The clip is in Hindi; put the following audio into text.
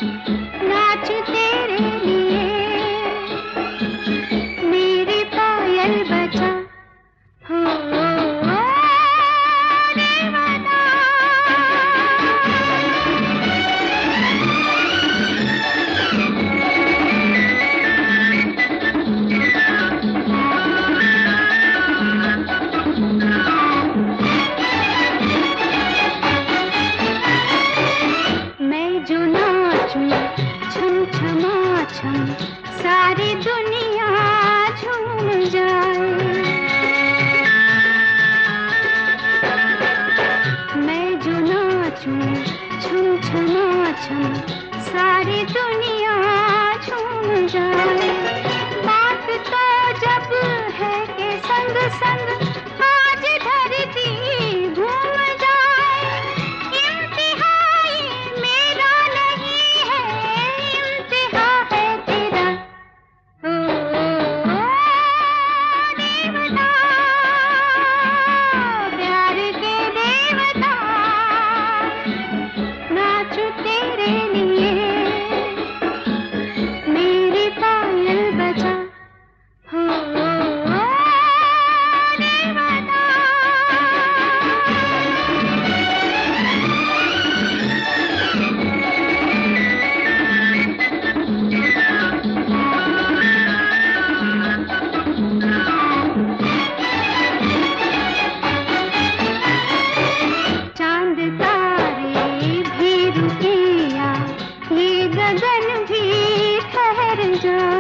नाच तेरे लिए मेरी पायल बजा हो देवता। मैं जो नाचूं छम छमा छम सारी दुनिया झूम जाए। मैं जो नाचूं छम छमा छम सारी दुनिया झूम जाए। बात तो जब है कि संग संग आज धरती घूम जाए। इम्तिहाई मेरा नहीं है, इम्तिहा है तेरा ओ देवता, प्यार के देवता। नाचूं तेरे लिए मेरी पायल बजा हो देवता। चांद तारे भी रुकिया, ये गगन भी ठहर जा।